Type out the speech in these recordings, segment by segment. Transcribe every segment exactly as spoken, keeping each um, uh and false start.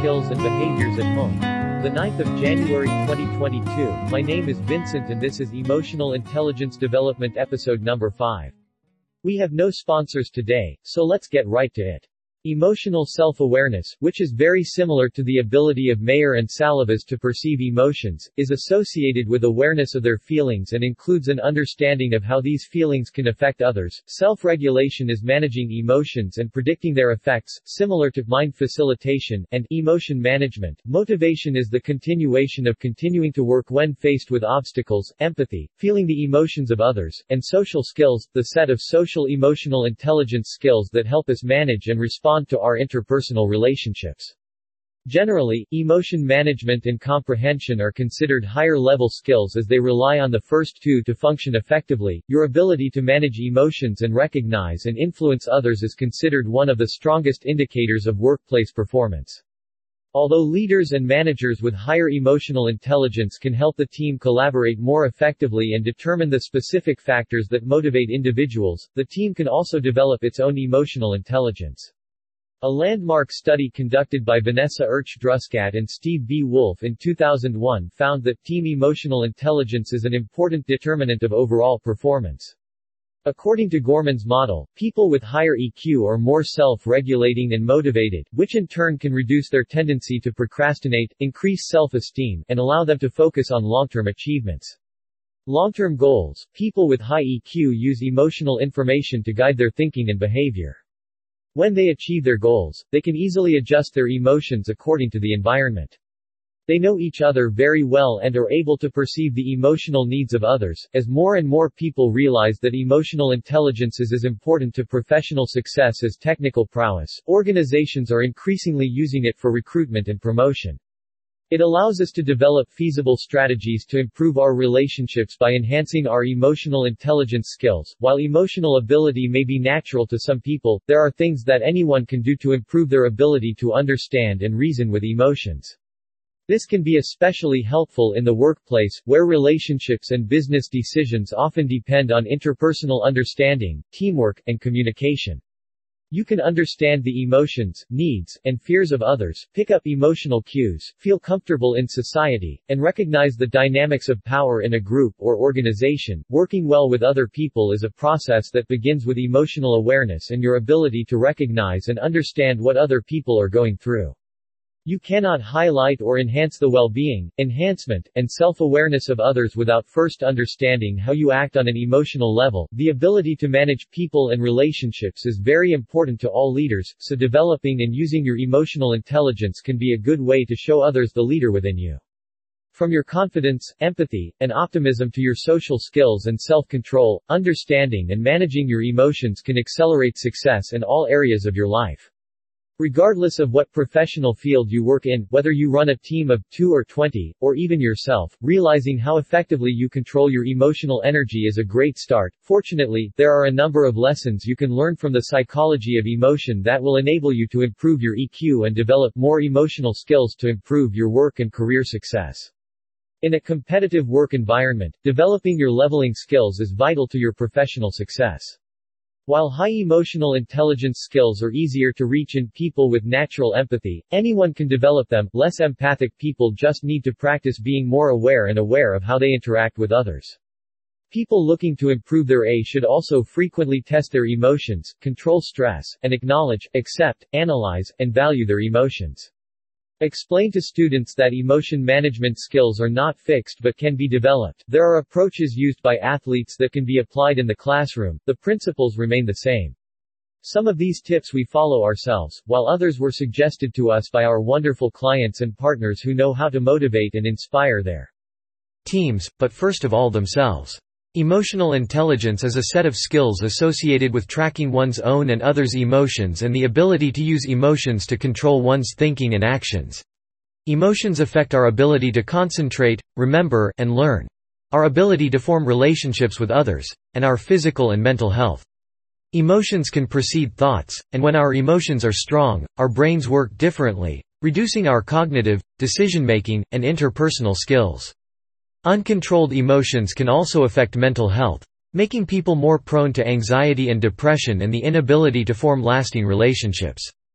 skills and behaviors at home. The ninth of January twenty twenty-two, my name is Vincent and this is Emotional Intelligence Development episode number five. We have no sponsors today, so let's get right to it. Emotional self-awareness, which is very similar to the ability of Mayer and Salavas to perceive emotions, is associated with awareness of their feelings and includes an understanding of how these feelings can affect others. Self-regulation is managing emotions and predicting their effects, similar to mind facilitation, and emotion management. Motivation is the continuation of continuing to work when faced with obstacles, empathy, feeling the emotions of others, and social skills, the set of social emotional intelligence skills that help us manage and respond to our interpersonal relationships. Generally, emotion management and comprehension are considered higher-level skills as they rely on the first two to function effectively. Your ability to manage emotions and recognize and influence others is considered one of the strongest indicators of workplace performance. Although leaders and managers with higher emotional intelligence can help the team collaborate more effectively and determine the specific factors that motivate individuals, the team can also develop its own emotional intelligence. A landmark study conducted by Vanessa Erch-Druskat and Steve B. Wolf in two thousand one found that team emotional intelligence is an important determinant of overall performance. According to Gorman's model, people with higher E Q are more self-regulating and motivated, which in turn can reduce their tendency to procrastinate, increase self-esteem, and allow them to focus on long-term achievements. Long-term goals. People with high E Q use emotional information to guide their thinking and behavior. When they achieve their goals, they can easily adjust their emotions according to the environment. They know each other very well and are able to perceive the emotional needs of others. As more and more people realize that emotional intelligence is as important to professional success as technical prowess, organizations are increasingly using it for recruitment and promotion. It allows us to develop feasible strategies to improve our relationships by enhancing our emotional intelligence skills. While emotional ability may be natural to some people, there are things that anyone can do to improve their ability to understand and reason with emotions. This can be especially helpful in the workplace, where relationships and business decisions often depend on interpersonal understanding, teamwork, and communication. You can understand the emotions, needs, and fears of others, pick up emotional cues, feel comfortable in society, and recognize the dynamics of power in a group or organization. Working well with other people is a process that begins with emotional awareness and your ability to recognize and understand what other people are going through. You cannot highlight or enhance the well-being, enhancement, and self-awareness of others without first understanding how you act on an emotional level. The ability to manage people and relationships is very important to all leaders, so developing and using your emotional intelligence can be a good way to show others the leader within you. From your confidence, empathy, and optimism to your social skills and self-control, understanding and managing your emotions can accelerate success in all areas of your life. Regardless of what professional field you work in, whether you run a team of two or twenty, or even yourself, realizing how effectively you control your emotional energy is a great start. Fortunately, there are a number of lessons you can learn from the psychology of emotion that will enable you to improve your E Q and develop more emotional skills to improve your work and career success. In a competitive work environment, developing your leveling skills is vital to your professional success. While high emotional intelligence skills are easier to reach in people with natural empathy, anyone can develop them. Less empathic people just need to practice being more aware and aware of how they interact with others. People looking to improve their A should also frequently test their emotions, control stress, and acknowledge, accept, analyze, and value their emotions. Explain to students that emotion management skills are not fixed but can be developed. There are approaches used by athletes that can be applied in the classroom. The principles remain the same. Some of these tips we follow ourselves, while others were suggested to us by our wonderful clients and partners who know how to motivate and inspire their teams, but first of all themselves. Emotional intelligence is a set of skills associated with tracking one's own and others' emotions and the ability to use emotions to control one's thinking and actions. Emotions affect our ability to concentrate, remember, and learn, our ability to form relationships with others, and our physical and mental health. Emotions can precede thoughts, and when our emotions are strong, our brains work differently, reducing our cognitive, decision-making, and interpersonal skills. Uncontrolled emotions can also affect mental health, making people more prone to anxiety and depression and the inability to form lasting relationships.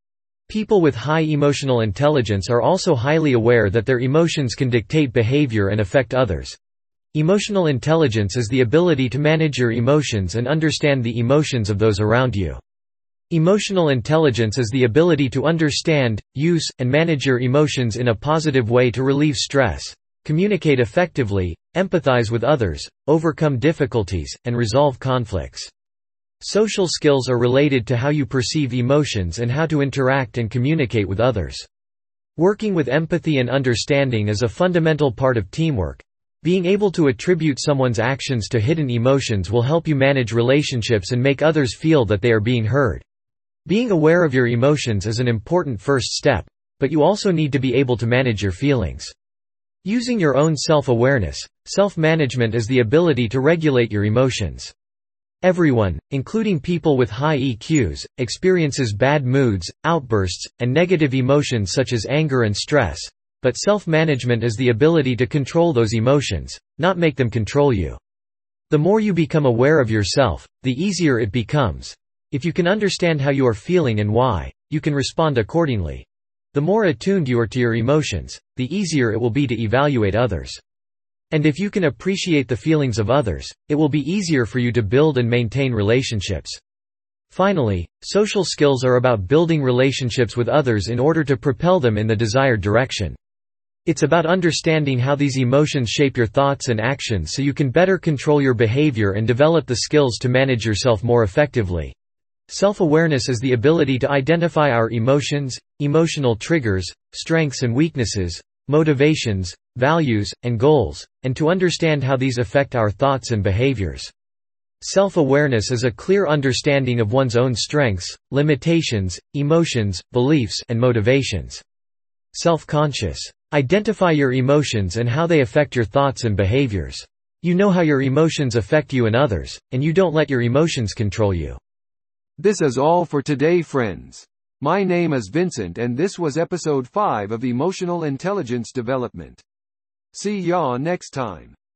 People with high emotional intelligence are also highly aware that their emotions can dictate behavior and affect others. Emotional intelligence is the ability to manage your emotions and understand the emotions of those around you. Emotional intelligence is the ability to understand, use, and manage your emotions in a positive way to relieve stress, communicate effectively, empathize with others, overcome difficulties, and resolve conflicts. Social skills are related to how you perceive emotions and how to interact and communicate with others. Working with empathy and understanding is a fundamental part of teamwork. Being able to attribute someone's actions to hidden emotions will help you manage relationships and make others feel that they are being heard. Being aware of your emotions is an important first step, but you also need to be able to manage your feelings. Using your own self-awareness, self-management is the ability to regulate your emotions. Everyone, including people with high E Qs, experiences bad moods, outbursts, and negative emotions such as anger and stress, but self-management is the ability to control those emotions, not make them control you. The more you become aware of yourself, the easier it becomes. If you can understand how you are feeling and why, you can respond accordingly. The more attuned you are to your emotions, the easier it will be to evaluate others. And if you can appreciate the feelings of others, it will be easier for you to build and maintain relationships. Finally, social skills are about building relationships with others in order to propel them in the desired direction. It's about understanding how these emotions shape your thoughts and actions so you can better control your behavior and develop the skills to manage yourself more effectively. Self-awareness is the ability to identify our emotions, emotional triggers, strengths and weaknesses, motivations, values, and goals, and to understand how these affect our thoughts and behaviors. Self-awareness is a clear understanding of one's own strengths, limitations, emotions, beliefs, and motivations. Self-conscious. Identify your emotions and how they affect your thoughts and behaviors. You know how your emotions affect you and others, and you don't let your emotions control you. This is all for today, friends. My name is Vincent and this was episode five of Emotional Intelligence Development. See y'all next time.